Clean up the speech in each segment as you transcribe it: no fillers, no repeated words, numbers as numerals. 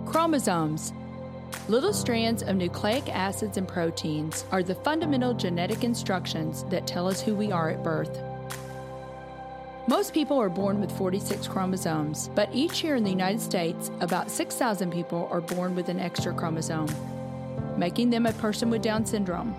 Chromosomes. Little strands of nucleic acids and proteins are the fundamental genetic instructions that tell us who we are at birth. Most people are born with 46 chromosomes, but each year in the United States, about 6,000 people are born with an extra chromosome, making them a person with Down syndrome.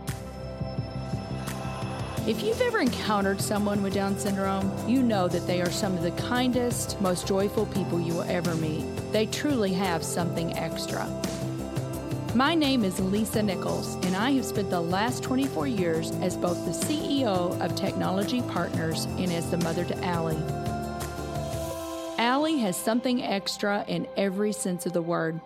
If you've ever encountered someone with Down syndrome, you know that they are some of the kindest, most joyful people you will ever meet. They truly have something extra. My name is Lisa Nichols, and I have spent the last 24 years as both the CEO of Technology Partners and as the mother to Allie. Allie has something extra in every sense of the word.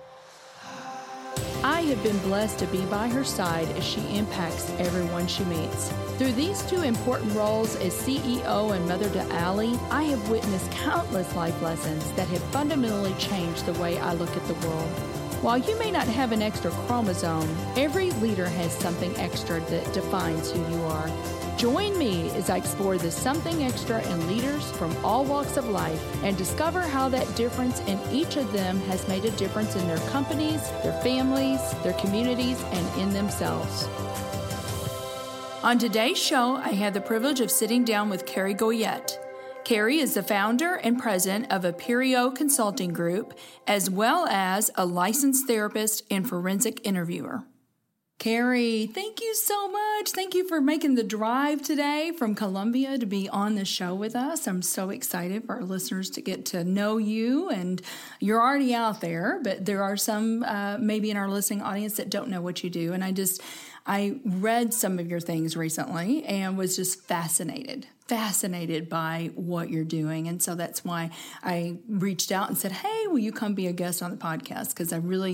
I have been blessed to be by her side as she impacts everyone she meets. Through these two important roles as CEO and mother to Allie, I have witnessed countless life lessons that have fundamentally changed the way I look at the world. While you may not have an extra chromosome, every leader has something extra that defines who you are. Join me as I explore the something extra in leaders from all walks of life and discover how that difference in each of them has made a difference in their companies, their families, their communities, and in themselves. On today's show, I had the privilege of sitting down with Carrie Goyette. Carrie is the founder and president of Aperio Consulting Group, as well as a licensed therapist and forensic interviewer. Carrie, thank you so much. Thank you for making the drive today from Columbia to be on the show with us. I'm so excited for our listeners to get to know you, and you're already out there, but there are some maybe in our listening audience that don't know what you do. And I read some of your things recently and was just fascinated by what you're doing. And so that's why I reached out and said, hey, will you come be a guest on the podcast? Because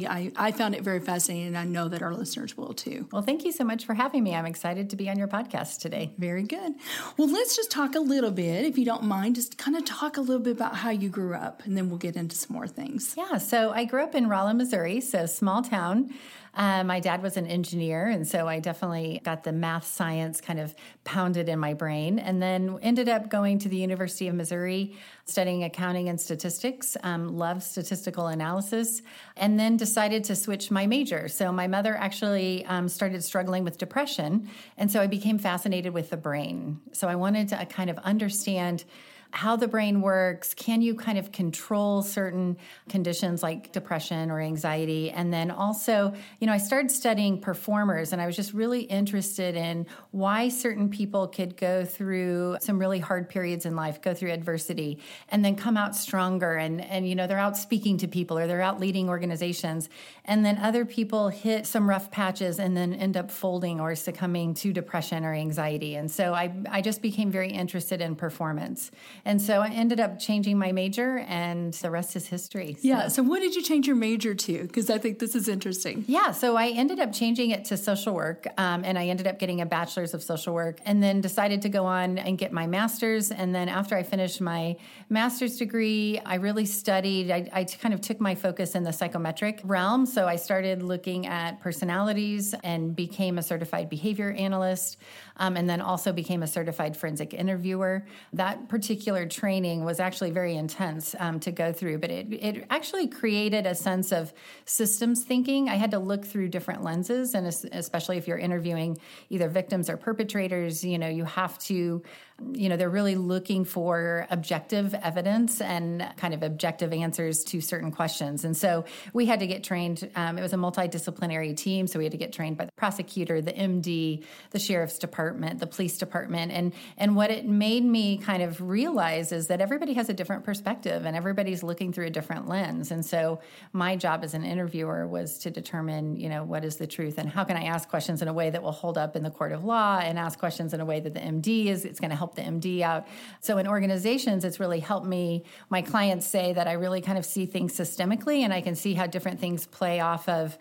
I found it very fascinating, and I know that our listeners will too. Well, thank you so much for having me. I'm excited to be on your podcast today. Very good. Well, let's just talk a little bit, if you don't mind, just kind of talk a little bit about how you grew up, and then we'll get into some more things. Yeah, so I grew up in Rolla, Missouri, so small town. My dad was an engineer, and so I definitely got the math science kind of pounded in my brain, and then ended up going to the University of Missouri, studying accounting and statistics, loved statistical analysis, and then decided to switch my major. So my mother actually started struggling with depression, and so I became fascinated with the brain. So I wanted to kind of understand how the brain works. Can you kind of control certain conditions like depression or anxiety? And then also, I started studying performers, and I was just really interested in why certain people could go through some really hard periods in life, go through adversity, and then come out stronger. And they're out speaking to people, or they're out leading organizations. And then other people hit some rough patches and then end up folding or succumbing to depression or anxiety. And so I just became very interested in performance. And so I ended up changing my major, and the rest is history. Yeah. So what did you change your major to? Because I think this is interesting. Yeah. So I ended up changing it to social work, and I ended up getting a bachelor's of social work, and then decided to go on and get my master's. And then after I finished my master's degree, I really studied, I kind of took my focus in the psychometric realm. So I started looking at personalities and became a certified behavior analyst, and then also became a certified forensic interviewer. That particular training was actually very intense to go through, but it actually created a sense of systems thinking. I had to look through different lenses, and especially if you're interviewing either victims or perpetrators, you have to, they're really looking for objective evidence and kind of objective answers to certain questions. And so we had to get trained. It was a multidisciplinary team, so we had to get trained by the prosecutor, the MD, the sheriff's department, the police department. And what it made me kind of realize is that everybody has a different perspective, and everybody's looking through a different lens. And so my job as an interviewer was to determine, what is the truth, and how can I ask questions in a way that will hold up in the court of law, and ask questions in a way that the MD it's going to help the MD out. So in organizations, it's really helped me. My clients say that I really kind of see things systemically, and I can see how different things play off of,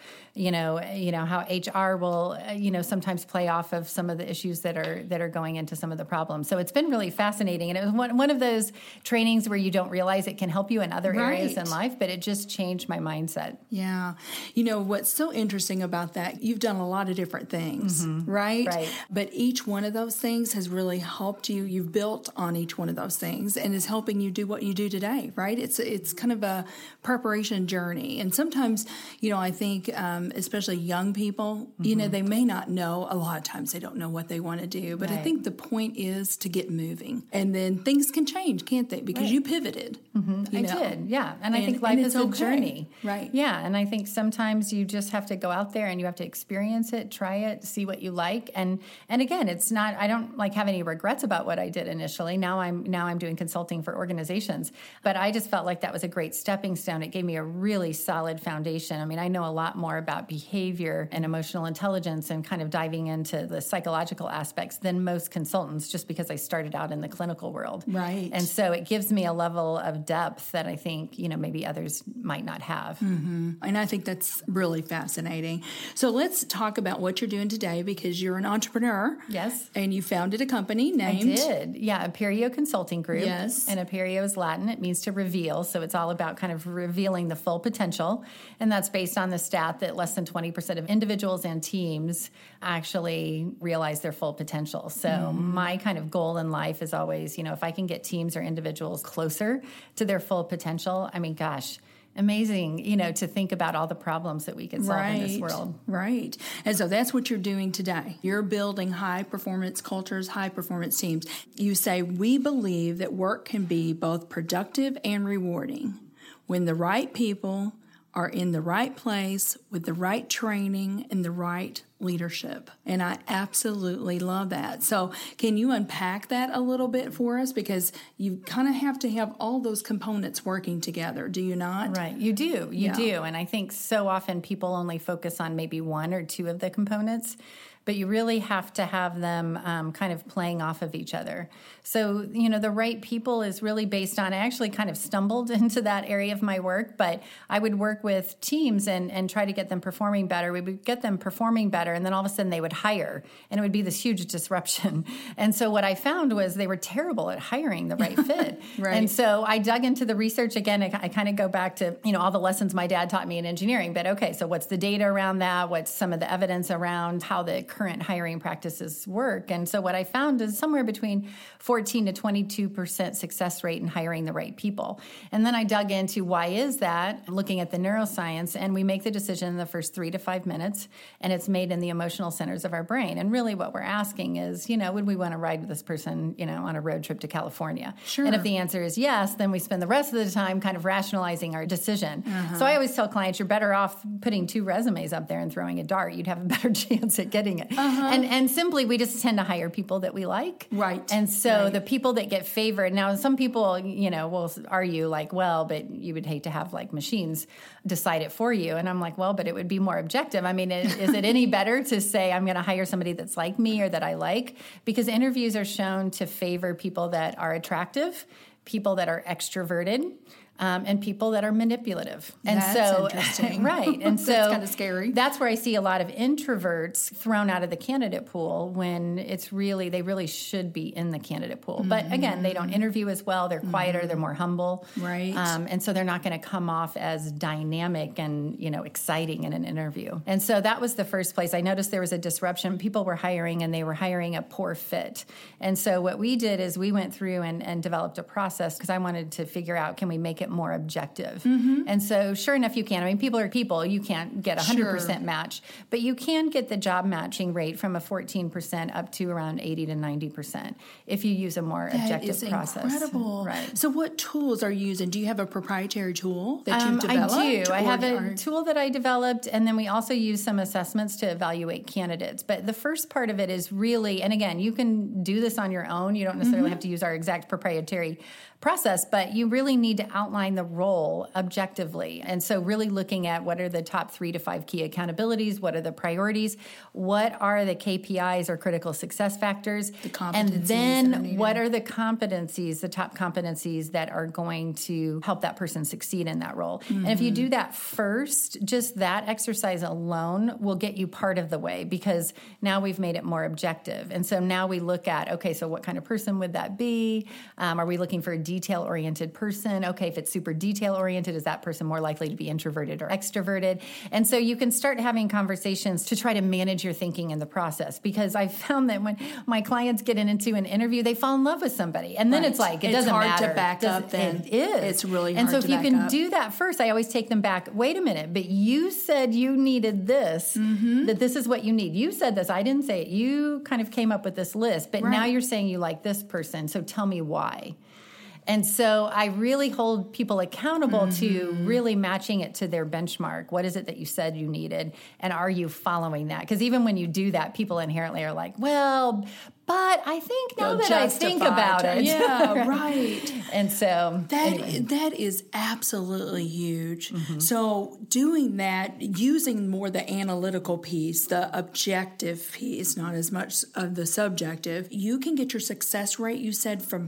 how HR will, sometimes play off of some of the issues that are going into some of the problems. So it's been really fascinating. And it was one of those trainings where you don't realize it can help you in other areas in life, but it just changed my mindset. Yeah. What's so interesting about that, you've done a lot of different things, right? Right. But each one of those things has really helped you've built on each one of those things and is helping you do what you do today, right? It's kind of a preparation journey. And sometimes, I think, especially young people, they may not know, a lot of times they don't know what they want to do, but I think the point is to get moving. And then things can change, can't they? Because you pivoted. I did, yeah. And I think life is a journey. Right. Yeah, and I think sometimes you just have to go out there and you have to experience it, try it, see what you like. And again, it's not, I don't have any regrets about what I did initially. Now I'm doing consulting for organizations. But I just felt like that was a great stepping stone. It gave me a really solid foundation. I mean, I know a lot more about behavior and emotional intelligence and kind of diving into the psychological aspects than most consultants, just because I started out in the clinical world. Right. And so it gives me a level of depth that I think, maybe others might not have. And I think that's really fascinating. So let's talk about what you're doing today, because you're an entrepreneur. Yes. And you founded a company named... I did. Yeah, Aperio Consulting Group. Yes. And Aperio is Latin. It means to reveal. So it's all about kind of revealing the full potential. And that's based on the stat that less than 20% of individuals and teams actually realize their full potential. So my kind of goal in life is always, if I can get teams or individuals closer to their full potential, I mean, gosh, amazing, to think about all the problems that we could solve in this world. Right. And so that's what you're doing today. You're building high-performance cultures, high-performance teams. You say, we believe that work can be both productive and rewarding when the right people are in the right place with the right training and the right leadership. And I absolutely love that. So can you unpack that a little bit for us? Because you kind of have to have all those components working together, do you not? Right. You do. You do. And I think so often people only focus on maybe one or two of the components, but you really have to have them kind of playing off of each other. So, the right people is really based on, I actually kind of stumbled into that area of my work, but I would work with teams and try to get them performing better. We would get them performing better, and then all of a sudden they would hire, and it would be this huge disruption. And so what I found was they were terrible at hiring the right fit. Right. And so I dug into the research again. I kind of go back to, all the lessons my dad taught me in engineering, but okay, so what's the data around that? What's some of the evidence around how the current hiring practices work? And so what I found is somewhere between 14 to 22% success rate in hiring the right people. And then I dug into why is that, looking at the neuroscience, and we make the decision in the first 3 to 5 minutes, and it's made in the emotional centers of our brain. And really what we're asking is, would we want to ride with this person, on a road trip to California? Sure. And if the answer is yes, then we spend the rest of the time kind of rationalizing our decision. So I always tell clients, you're better off putting 2 resumes up there and throwing a dart. You'd have a better chance at getting it. And simply, we just tend to hire people that we like. Right. And so the people that get favored, now some people, will argue but you would hate to have machines decide it for you. And I'm like, well, but it would be more objective. I mean, is it any better to say I'm going to hire somebody that's like me or that I like? Because interviews are shown to favor people that are attractive, people that are extroverted, and people that are manipulative. And that's interesting. Right. And so that's kind of scary. That's where I see a lot of introverts thrown out of the candidate pool when they really should be in the candidate pool. But again, they don't interview as well. They're quieter. They're more humble. Right. And so they're not going to come off as dynamic and, exciting in an interview. And so that was the first place. I noticed there was a disruption. People were hiring and they were hiring a poor fit. And so what we did is we went through and developed a process because I wanted to figure out, can we make it more objective? And so sure enough, you can. I mean, people are people. You can't get 100% match, but you can get the job matching rate from a 14% up to around 80 to 90% if you use a more objective process. Incredible. Right. So what tools are you using? Do you have a proprietary tool that you've developed? I do. I have a tool that I developed, and then we also use some assessments to evaluate candidates. But the first part of it is really, and again, you can do this on your own. You don't necessarily have to use our exact proprietary process, but you really need to outline the role objectively. And so really looking at what are the top 3 to 5 key accountabilities, what are the priorities, what are the KPIs or critical success factors, the competencies, and then what are the competencies, the top competencies that are going to help that person succeed in that role. And if you do that first, just that exercise alone will get you part of the way, because now we've made it more objective. And so now we look at, okay, so what kind of person would that be? Are we looking for a detail-oriented person? Okay, if it's super detail-oriented, is that person more likely to be introverted or extroverted? And so you can start having conversations to try to manage your thinking in the process, because I found that when my clients get into an interview, they fall in love with somebody. And then it's like, it doesn't matter. It's hard to back up then. It is. It's really hard to back up. And so if you can do that first, I always take them back. Wait a minute, but you said you needed this, that this is what you need. You said this. I didn't say it. You kind of came up with this list, but now you're saying you like this person. So tell me why. And so I really hold people accountable to really matching it to their benchmark. What is it that you said you needed? And are you following that? Because even when you do that, people inherently are like, well, but I think now that I think about it. Yeah, right. And so that is absolutely huge. So doing that, using more the analytical piece, the objective piece, not as much of the subjective, you can get your success rate, you said, from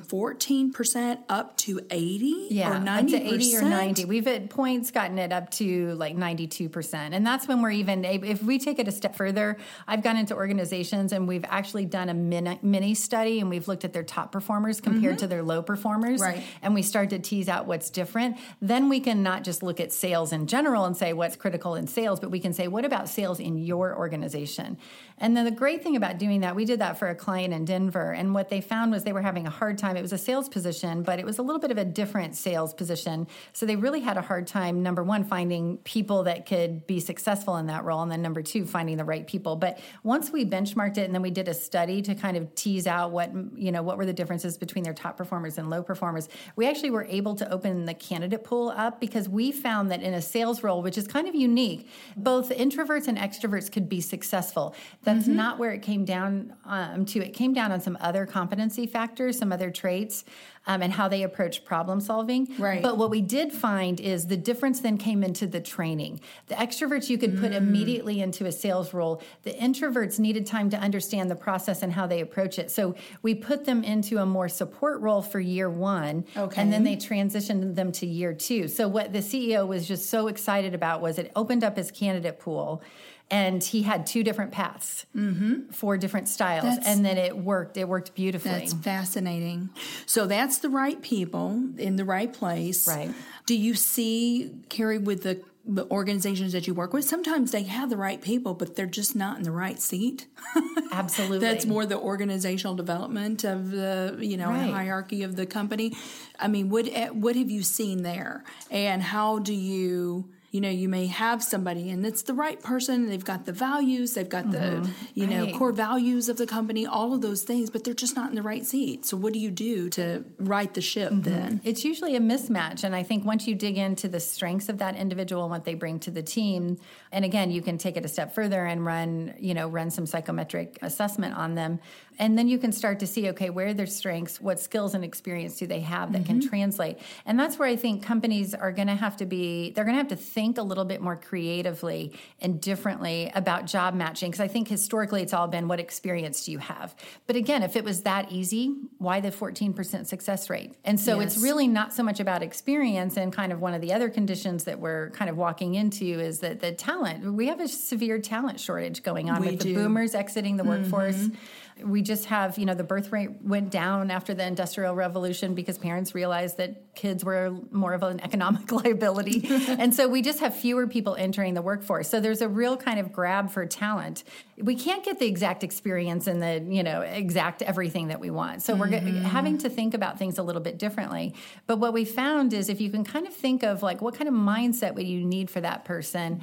14% up to 80 or 90%. Up to 80 or 90. We've at points gotten it up to like 92%. And that's when we're even, if we take it a step further, I've gone into organizations and we've actually done a mini study, and we've looked at their top performers compared to their low performers. Right. And we start to tease out what's different. Then we can not just look at sales in general and say what's critical in sales, but we can say, what about sales in your organization? And then the great thing about doing that, we did that for a client in Denver, and what they found was they were having a hard time. It was a sales position, but it was a little bit of a different sales position. So they really had a hard time, number one, finding people that could be successful in that role, and then number two, finding the right people. But once we benchmarked it and then we did a study to kind of tease out what were the differences between their top performers and low performers, we actually were able to open the candidate pool up, because we found that in a sales role, which is kind of unique, both introverts and extroverts could be successful. That's not where it came down to. It came down on some other competency factors, some other traits, and how they approach problem solving. Right. But what we did find is the difference then came into the training. The extroverts you could put immediately into a sales role. The introverts needed time to understand the process and how they approach it. So we put them into a more support role for year one, and then they transitioned them to year two. So what the CEO was just so excited about was it opened up his candidate pool, and he had two different paths for different styles. And then it worked. It worked beautifully. That's fascinating. So that's the right people in the right place. Right. Do you see, Carrie, with the organizations that you work with, sometimes they have the right people, but they're just not in the right seat? Absolutely. That's more the organizational development of the, hierarchy of the company. I mean, what have you seen there? And how do you... you may have somebody and it's the right person. They've got the values. They've got the, core values of the company, all of those things, but they're just not in the right seat. So what do you do to right the ship then? It's usually a mismatch. And I think once you dig into the strengths of that individual and what they bring to the team, and again, you can take it a step further and run some psychometric assessment on them. And then you can start to see, okay, where are their strengths? What skills and experience do they have that can translate? And that's where I think companies are going to have to think a little bit more creatively and differently about job matching. Because I think historically it's all been, what experience do you have? But again, if it was that easy, why the 14% success rate? And so it's really not so much about experience, and kind of one of the other conditions that we're kind of walking into is that the talent. We have a severe talent shortage going on with the boomers exiting the workforce. We just have, the birth rate went down after the Industrial Revolution because parents realized that kids were more of an economic liability. And so we just have fewer people entering the workforce. So there's a real kind of grab for talent. We can't get the exact experience and the, exact everything that we want. So we're having to think about things a little bit differently. But what we found is if you can kind of think of like what kind of mindset would you need for that person,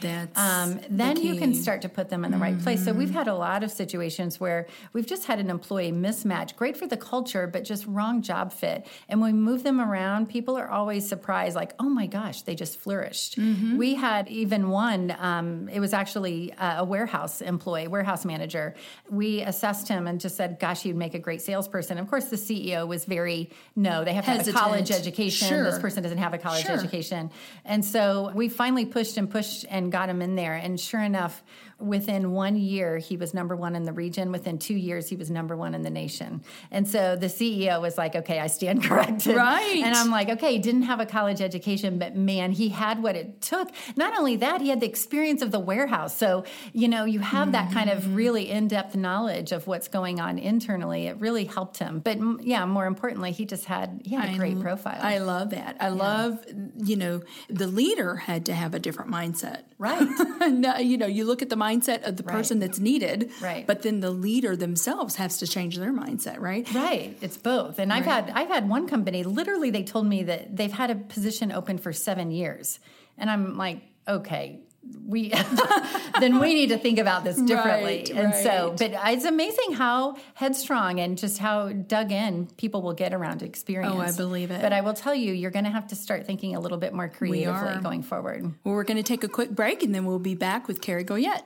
then you can start to put them in the right place. So we've had a lot of situations where we've just had an employee mismatch, great for the culture, but just wrong job fit. And when we move them around, people are always surprised, like, oh my gosh, they just flourished. We had even one, it was actually a warehouse employee, warehouse manager. We assessed him and just said, gosh, you'd make a great salesperson. Of course, the CEO was they have to have a college education. Sure. This person doesn't have a college education. And so we finally pushed and got him in there. And sure enough, within 1 year, he was number one in the region. Within 2 years, he was number one in the nation. And so the CEO was like, okay, I stand corrected. Right. And I'm like, okay, he didn't have a college education, but man, he had what it took. Not only that, he had the experience of the warehouse. So, you have that kind of really in-depth knowledge of what's going on internally. It really helped him. But yeah, more importantly, he had a great profile. I love that. I love, the leader had to have a different mindset. Right. No, you look at the mindset of the person that's needed, right. But then the leader themselves has to change their mindset, right? Right. It's both. And I've had one company, literally they told me that they've had a position open for 7 years. And I'm like, okay, then we need to think about this differently. Right, and right. so, but it's amazing how headstrong and just how dug in people will get around experience. Oh, I believe it. But I will tell you, you're going to have to start thinking a little bit more creatively going forward. Well, we're going to take a quick break and then we'll be back with Carrie Goyette.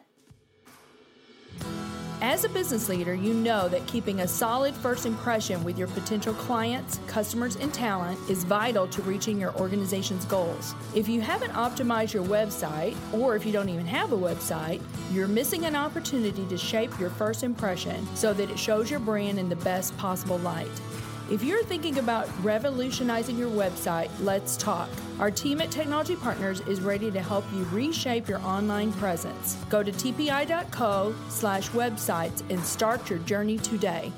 As a business leader, you know that keeping a solid first impression with your potential clients, customers, and talent is vital to reaching your organization's goals. If you haven't optimized your website, or if you don't even have a website, you're missing an opportunity to shape your first impression so that it shows your brand in the best possible light. If you're thinking about revolutionizing your website, let's talk. Our team at Technology Partners is ready to help you reshape your online presence. Go to tpi.co/websites and start your journey today.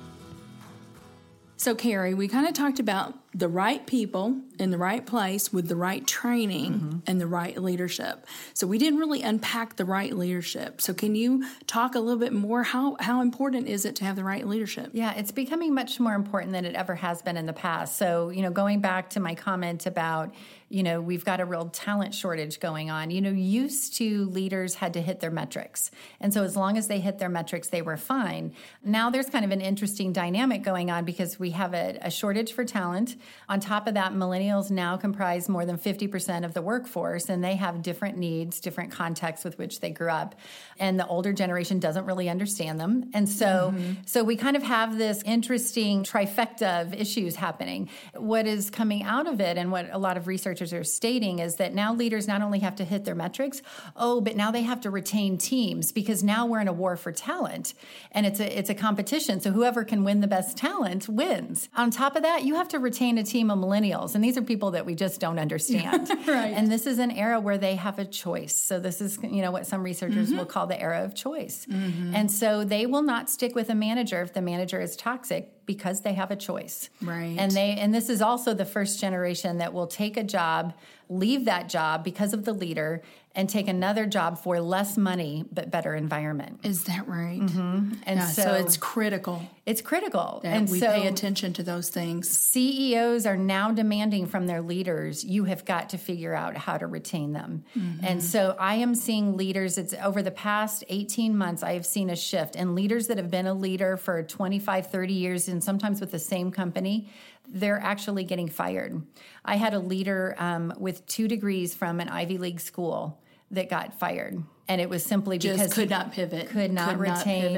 So, Carrie, we kind of talked about the right people in the right place with the right training and the right leadership. So we didn't really unpack the right leadership. So can you talk a little bit more? How important is it to have the right leadership? Yeah, it's becoming much more important than it ever has been in the past. So, going back to my comment about, we've got a real talent shortage going on. Used to leaders had to hit their metrics. And so as long as they hit their metrics, they were fine. Now there's kind of an interesting dynamic going on because we have a shortage for talent. On top of that, millennials now comprise more than 50% of the workforce, and they have different needs, different contexts with which they grew up. And the older generation doesn't really understand them. And so we kind of have this interesting trifecta of issues happening. What is coming out of it, and what a lot of researchers are stating, is that now leaders not only have to hit their metrics, but now they have to retain teams, because now we're in a war for talent, and it's a competition. So whoever can win the best talent wins. On top of that, you have to retain a team of millennials, and these are people that we just don't understand. Right. And this is an era where they have a choice. So this is, what some researchers will call the era of choice. And so they will not stick with a manager if the manager is toxic, because they have a choice. Right. And this is also the first generation that will take a job, leave that job because of the leader, and take another job for less money but better environment. Is that right? And so it's critical. It's critical. And we pay attention to those things. CEOs are now demanding from their leaders, you have got to figure out how to retain them. And so I am seeing leaders, it's over the past 18 months, I have seen a shift. And leaders that have been a leader for 25, 30 years, and sometimes with the same company, they're actually getting fired. I had a leader with 2 degrees from an Ivy League school that got fired. And it was simply because just could not pivot, could not retain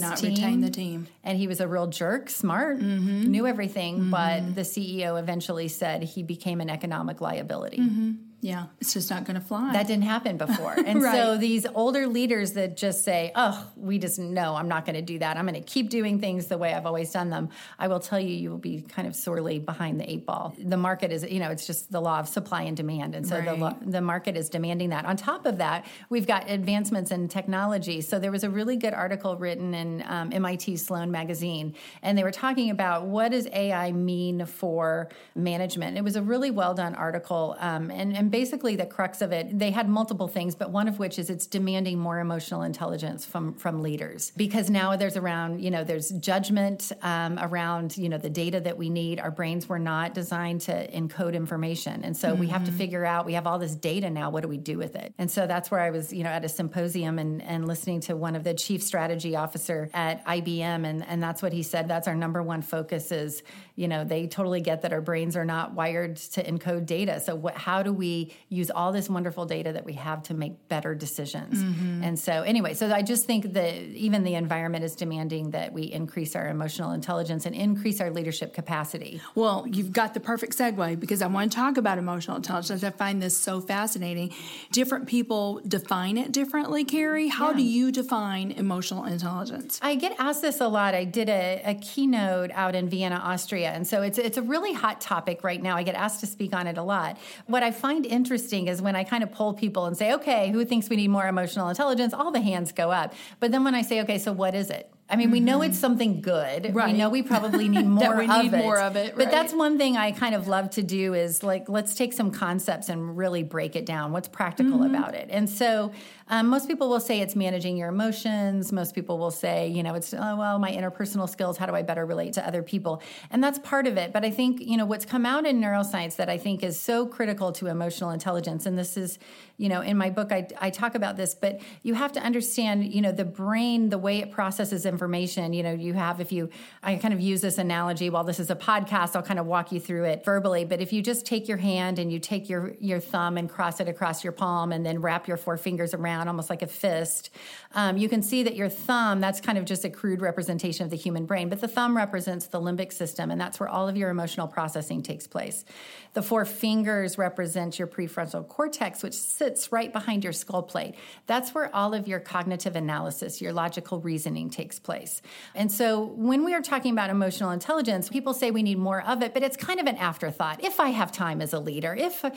the team. And he was a real jerk, smart, knew everything, but the CEO eventually said he became an economic liability. Yeah, it's just not going to fly. That didn't happen before. And so these older leaders that just say, I'm not going to do that. I'm going to keep doing things the way I've always done them. I will tell you, you will be kind of sorely behind the 8 ball. The market is, it's just the law of supply and demand. And so the market is demanding that. On top of that, we've got advancements in technology. So there was a really good article written in MIT Sloan magazine, and they were talking about what does AI mean for management. It was a really well done article, and basically the crux of it, they had multiple things, but one of which is it's demanding more emotional intelligence from leaders, because now there's judgment around the data that we need. Our brains were not designed to encode information, and so we have to figure out, we have all this data now, what do we do with it? And so that's where I was at a symposium and listening to one of the chief strategy officer at IBM, and that's what he said. That's our number one focus is, they totally get that our brains are not wired to encode data. So how do we we use all this wonderful data that we have to make better decisions. And so anyway, so I just think that even the environment is demanding that we increase our emotional intelligence and increase our leadership capacity. Well, you've got the perfect segue because I want to talk about emotional intelligence. I find this so fascinating. Different people define it differently, Carrie. How do you define emotional intelligence? I get asked this a lot. I did a keynote out in Vienna, Austria, and so it's a really hot topic right now. I get asked to speak on it a lot. What I find interesting is when I kind of poll people and say, okay, who thinks we need more emotional intelligence? All the hands go up. But then when I say, okay, so what is it? I mean, we know it's something good. Right. We know we probably need more more of it. But that's one thing I kind of love to do is like, let's take some concepts and really break it down. What's practical about it? And so most people will say it's managing your emotions. Most people will say, it's, my interpersonal skills. How do I better relate to other people? And that's part of it. But I think, what's come out in neuroscience that I think is so critical to emotional intelligence, and this is, in my book, I talk about this, but you have to understand, the brain, the way it processes information, I kind of use this analogy, while this is a podcast, I'll kind of walk you through it verbally, but if you just take your hand and you take your thumb and cross it across your palm and then wrap your four fingers around almost like a fist, you can see that your thumb, that's kind of just a crude representation of the human brain, but the thumb represents the limbic system, and that's where all of your emotional processing takes place. The four fingers represent your prefrontal cortex, which sits right behind your skull plate. That's where all of your cognitive analysis, your logical reasoning takes place. And so when we are talking about emotional intelligence, people say we need more of it, but it's kind of an afterthought. If I have time as a leader,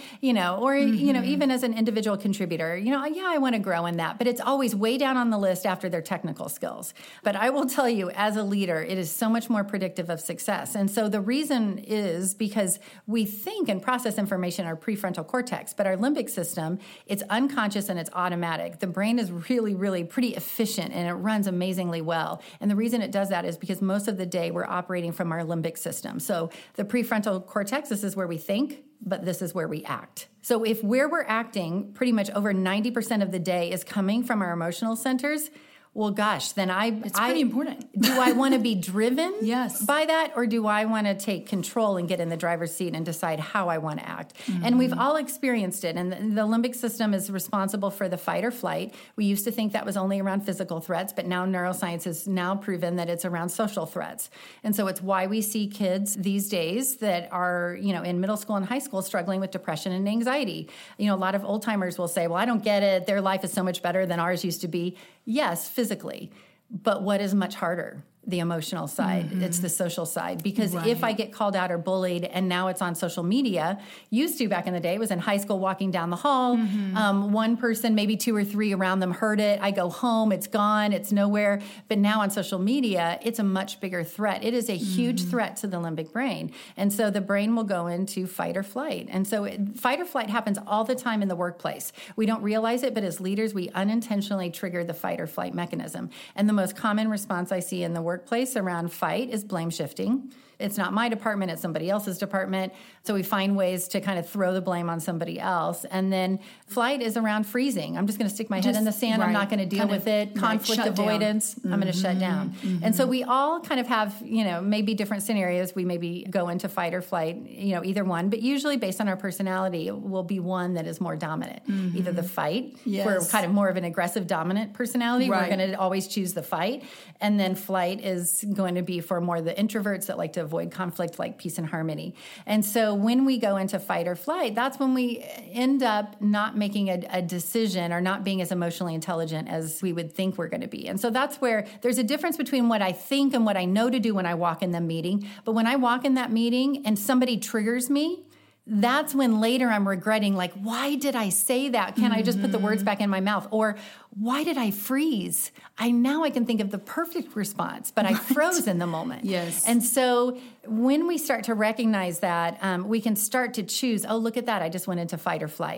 even as an individual contributor, I want to grow in that, but it's always way down on the list after their technical skills. But I will tell you, as a leader, it is so much more predictive of success. And so the reason is because we think and process information in our prefrontal cortex, but our limbic system, it's unconscious and it's automatic. The brain is really, really pretty efficient and it runs amazingly well. And the reason it does that is because most of the day we're operating from our limbic system. So the prefrontal cortex, this is where we think, but this is where we act. So if where we're acting pretty much over 90% of the day is coming from our emotional centers, well, gosh, then it's pretty important. Do I want to be driven Yes. by that, or do I want to take control and get in the driver's seat and decide how I want to act? And we've all experienced it. And the limbic system is responsible for the fight or flight. We used to think that was only around physical threats, but now neuroscience has now proven that it's around social threats. And so it's why we see kids these days that are, in middle school and high school struggling with depression and anxiety. A lot of old timers will say, well, I don't get it. Their life is so much better than ours used to be. Yes, physically. But what is much harder? The emotional side. It's the social side. Because if I get called out or bullied and now it's on social media, used to back in the day, was in high school walking down the hall. One person, maybe two or three around them heard it. I go home, it's gone, it's nowhere. But now on social media, it's a much bigger threat. It is a huge threat to the limbic brain. And so the brain will go into fight or flight. And so fight or flight happens all the time in the workplace. We don't realize it, but as leaders, we unintentionally trigger the fight or flight mechanism. And the most common response I see in the workplace around fight is blame shifting. It's not my department, it's somebody else's department. So we find ways to kind of throw the blame on somebody else. And then flight is around freezing. I'm just going to stick my head in the sand. I'm not going to deal with it. Conflict avoidance. I'm going to shut down. And so we all kind of have, maybe different scenarios. We maybe go into fight or flight, either one. But usually based on our personality, it will be one that is more dominant. Either the fight, we're kind of more of an aggressive dominant personality. We're going to always choose the fight. And then flight is going to be for more the introverts that like to avoid conflict, like peace and harmony. And so when we go into fight or flight, that's when we end up not making a decision or not being as emotionally intelligent as we would think we're going to be. And so that's where there's a difference between what I think and what I know to do when I walk in the meeting. But when I walk in that meeting and somebody triggers me, that's when later I'm regretting, like, why did I say that? Can I just put the words back in my mouth? Or why did I freeze? Now I can think of the perfect response, but I froze in the moment. Yes. And so when we start to recognize that, we can start to choose, oh, look at that. I just went into fight or flight.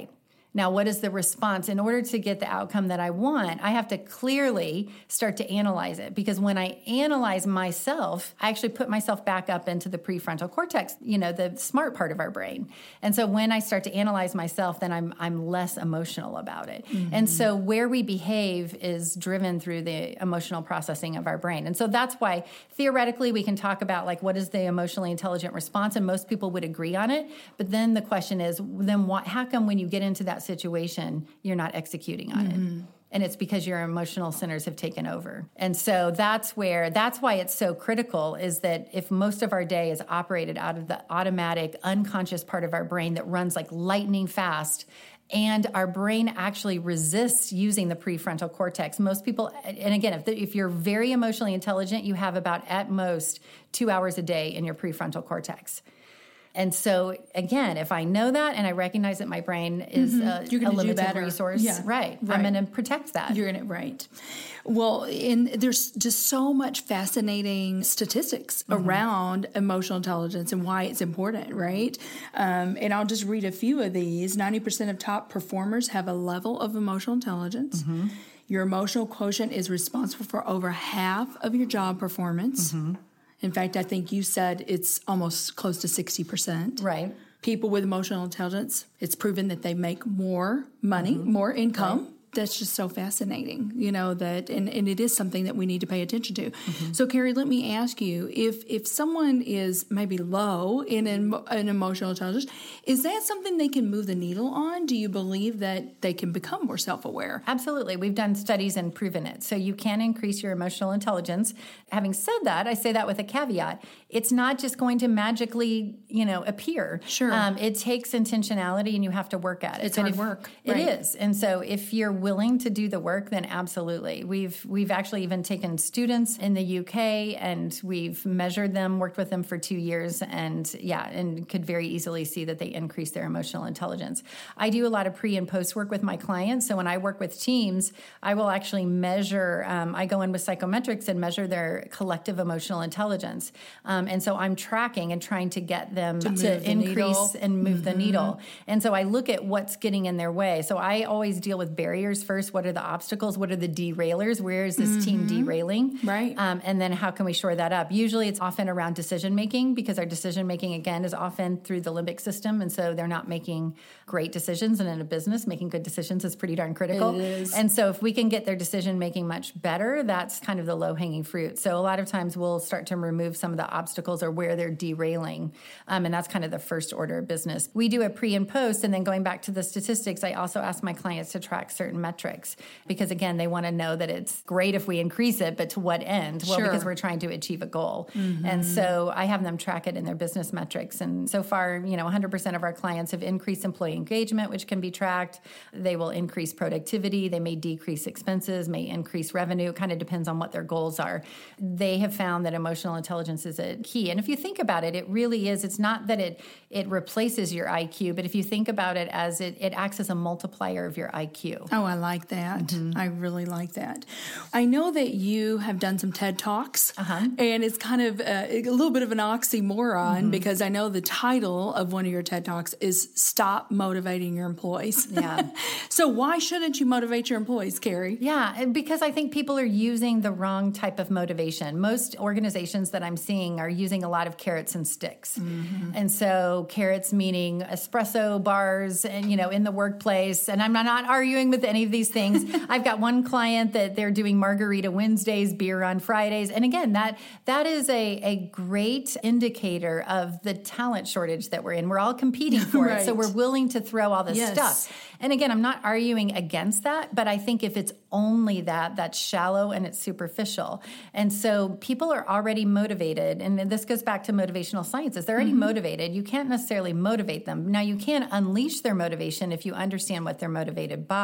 Now, what is the response? In order to get the outcome that I want, I have to clearly start to analyze it, because when I analyze myself, I actually put myself back up into the prefrontal cortex, the smart part of our brain. And so when I start to analyze myself, then I'm less emotional about it. Mm-hmm. And so where we behave is driven through the emotional processing of our brain. And so that's why theoretically we can talk about like what is the emotionally intelligent response, and most people would agree on it. But then the question is, then how come when you get into that situation, you're not executing on it? And it's because your emotional centers have taken over. And so that's why it's so critical, is that if most of our day is operated out of the automatic, unconscious part of our brain that runs like lightning fast, and our brain actually resists using the prefrontal cortex. Most people, and again, if you're very emotionally intelligent, you have about at most 2 hours a day in your prefrontal cortex. And so, again, if I know that and I recognize that my brain is a limited resource, right, I'm going to protect that. You're going to, right. Well, there's just so much fascinating statistics around emotional intelligence and why it's important, right? And I'll just read a few of these. 90% of top performers have a level of emotional intelligence. Your emotional quotient is responsible for over half of your job performance. In fact, I think you said it's almost close to 60%. Right. People with emotional intelligence, it's proven that they make more money, more income. Right. That's just so fascinating, that, and it is something that we need to pay attention to. So, Carrie, let me ask you, if someone is maybe low in an emotional intelligence, is that something they can move the needle on? Do you believe that they can become more self-aware? Absolutely. We've done studies and proven it. So you can increase your emotional intelligence. Having said that, I say that with a caveat. It's not just going to magically, appear. Sure. It takes intentionality, and you have to work at it. It's hard work. It is. And so if you're willing to do the work, then absolutely. We've actually even taken students in the UK, and we've measured them, worked with them for 2 years, and could very easily see that they increase their emotional intelligence. I do a lot of pre and post work with my clients. So when I work with teams, I will actually measure, I go in with psychometrics and measure their collective emotional intelligence. And so I'm tracking and trying to get them to increase and move the needle. And so I look at what's getting in their way. So I always deal with barriers first. What are the obstacles? What are the derailers? Where is this team derailing? Right. And then how can we shore that up? Usually it's often around decision making, because our decision making, again, is often through the limbic system. And so they're not making great decisions. And in a business, making good decisions is pretty darn critical. It is. And so if we can get their decision making much better, that's kind of the low hanging fruit. So a lot of times we'll start to remove some of the obstacles or where they're derailing. And that's kind of the first order of business. We do a pre and post, and then going back to the statistics, I also ask my clients to track certain metrics, because again, they want to know that it's great if we increase it, but to what end? Well, because we're trying to achieve a goal. And so I have them track it in their business metrics. And so far, 100% of our clients have increased employee engagement, which can be tracked. They will increase productivity. They may decrease expenses, may increase revenue. It kind of depends on what their goals are. They have found that emotional intelligence is a key. And if you think about it, it really is. It's not that it replaces your IQ, but if you think about it as it acts as a multiplier of your IQ. Oh, I like that. I really like that. I know that you have done some TED Talks, and it's kind of a little bit of an oxymoron, because I know the title of one of your TED Talks is Stop Motivating Your Employees. Yeah. So why shouldn't you motivate your employees, Carrie? Yeah, because I think people are using the wrong type of motivation. Most organizations that I'm seeing are using a lot of carrots and sticks. And so carrots meaning espresso bars and, in the workplace. And I'm not arguing with any of these things. I've got one client that they're doing margarita Wednesdays, beer on Fridays. And again, that is a great indicator of the talent shortage that we're in. We're all competing for it. So we're willing to throw all this stuff. And again, I'm not arguing against that, but I think if it's only that's shallow and it's superficial. And so people are already motivated. And this goes back to motivational sciences. They're already motivated. You can't necessarily motivate them. Now, you can unleash their motivation if you understand what they're motivated by.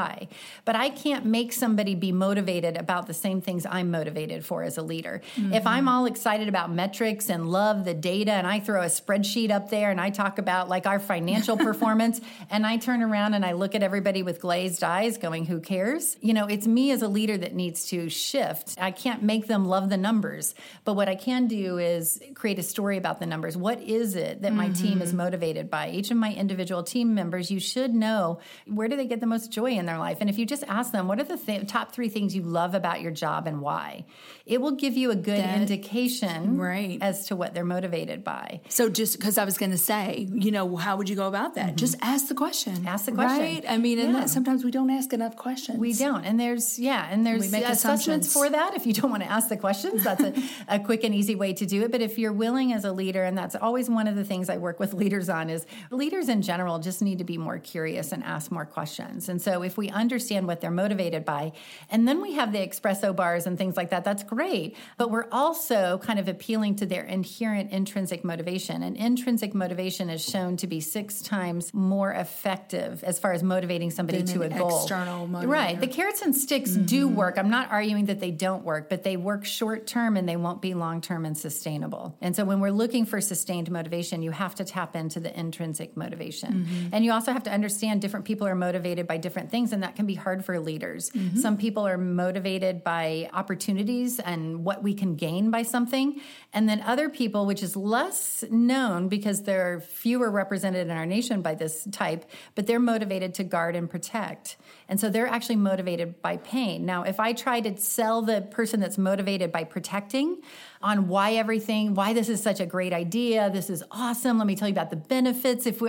but I can't make somebody be motivated about the same things I'm motivated for as a leader. If I'm all excited about metrics and love the data, and I throw a spreadsheet up there and I talk about like our financial performance, and I turn around and I look at everybody with glazed eyes going, who cares? It's me as a leader that needs to shift. I can't make them love the numbers, but what I can do is create a story about the numbers. What is it that my team is motivated by? Each of my individual team members, you should know, where do they get the most joy in their life? And if you just ask them, what are the top 3 things you love about your job and why? It will give you a good indication as to what they're motivated by. So just because I was going to say, how would you go about that? Just ask the question. Ask the question. Right? I mean, and that sometimes we don't ask enough questions. We don't. And there's assessments for that. If you don't want to ask the questions, that's a quick and easy way to do it. But if you're willing as a leader, and that's always one of the things I work with leaders on, is leaders in general just need to be more curious and ask more questions. And so if we understand what they're motivated by, and then we have the espresso bars and things like that, that's great. But we're also kind of appealing to their inherent intrinsic motivation. And intrinsic motivation is shown to be 6 times more effective as far as motivating somebody to a goal. External motivator. Right. The carrots and sticks do work. I'm not arguing that they don't work, but they work short term and they won't be long term and sustainable. And so when we're looking for sustained motivation, you have to tap into the intrinsic motivation. And you also have to understand different people are motivated by different things, and that can be hard for leaders. Some people are motivated by opportunities and what we can gain by something. And then other people, which is less known because there are fewer represented in our nation by this type, but they're motivated to guard and protect. And so they're actually motivated by pain. Now, if I try to sell the person that's motivated by protecting on why this is such a great idea, this is awesome, let me tell you about the benefits. If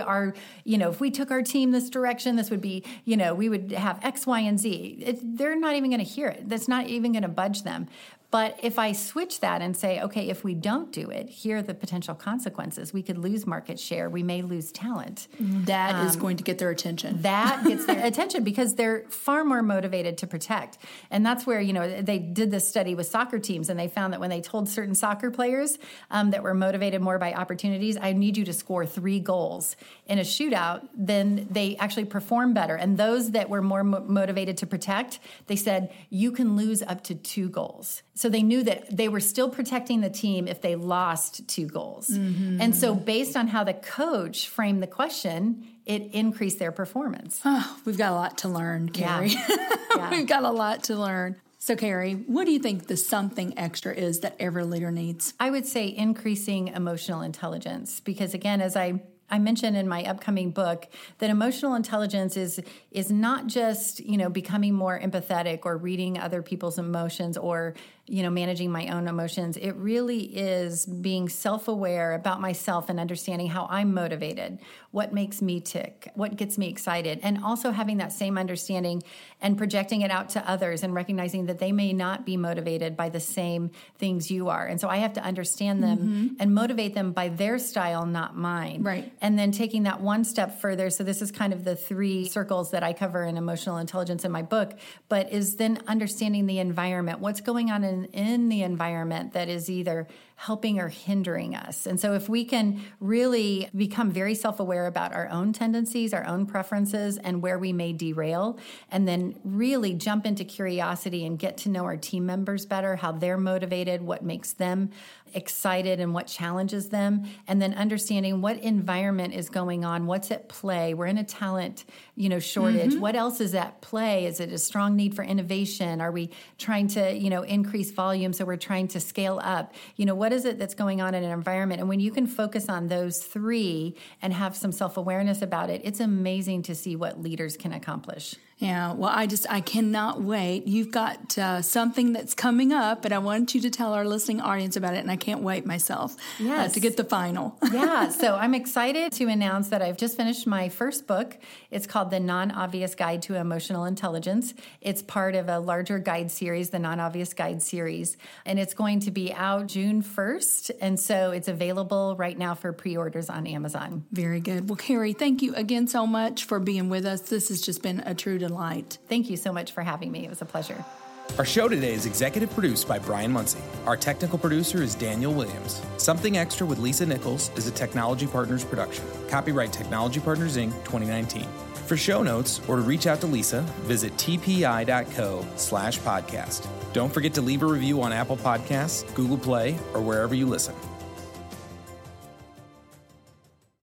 we took our team this direction, this would be, we would have X, Y, and Z. They're not even going to hear it. That's not even going to budge them. But if I switch that and say, okay, if we don't do it, here are the potential consequences. We could lose market share. We may lose talent. That is going to get their attention. That gets their attention because they're far more motivated to protect. And that's where, they did this study with soccer teams, and they found that when they told certain soccer players that were motivated more by opportunities, I need you to score 3 goals in a shootout, then they actually perform better. And those that were more motivated to protect, they said, you can lose up to 2 goals. So they knew that they were still protecting the team if they lost 2 goals. And so based on how the coach framed the question, it increased their performance. Oh, we've got a lot to learn, Carrie. Yeah. We've got a lot to learn. So, Carrie, what do you think the something extra is that every leader needs? I would say increasing emotional intelligence, because again, as I mentioned in my upcoming book, that emotional intelligence is not just, becoming more empathetic or reading other people's emotions or, managing my own emotions. It really is being self-aware about myself and understanding how I'm motivated, what makes me tick, what gets me excited, and also having that same understanding and projecting it out to others and recognizing that they may not be motivated by the same things you are. And so I have to understand them and motivate them by their style, not mine. Right. And then taking that one step further. So this is kind of the 3 circles that I cover in emotional intelligence in my book, but is then understanding the environment, what's going on in the environment that is either helping or hindering us. And so if we can really become very self-aware about our own tendencies, our own preferences, and where we may derail, and then really jump into curiosity and get to know our team members better, how they're motivated, what makes them excited and what challenges them, and then understanding what environment is going on, what's at play. We're in a talent, shortage. What else is at play? Is it a strong need for innovation? Are we trying to, increase volume, so we're trying to scale up? What is it that's going on in an environment? And when you can focus on those 3 and have some self-awareness about it, it's amazing to see what leaders can accomplish. Yeah, well, I cannot wait. You've got something that's coming up, and I want you to tell our listening audience about it, and I can't wait myself to get the final. Yeah, so I'm excited to announce that I've just finished my first book. It's called The Non-Obvious Guide to Emotional Intelligence. It's part of a larger guide series, the Non-Obvious Guide series, and it's going to be out June 1st, and so it's available right now for pre-orders on Amazon. Very good. Well, Carrie, thank you again so much for being with us. This has just been a true delight. Thank you so much for having me. It was a pleasure. Our show today is executive produced by Brian Muncie. Our technical producer is Daniel Williams. Something Extra with Lisa Nichols is a Technology Partners production. Copyright Technology Partners, Inc., 2019. For show notes or to reach out to Lisa, visit tpi.co/podcast. Don't forget to leave a review on Apple Podcasts, Google Play, or wherever you listen.